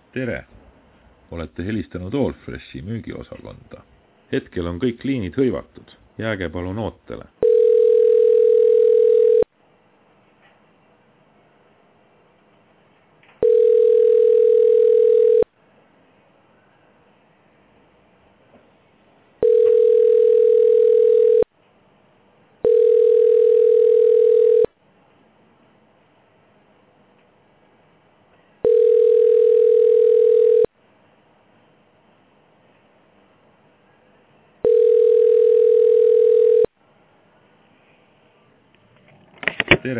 Tere! Olete helistanud Allfreshi müügiosakonda. Hetkel on kõik liinid hõivatud. Jääge palun ootele.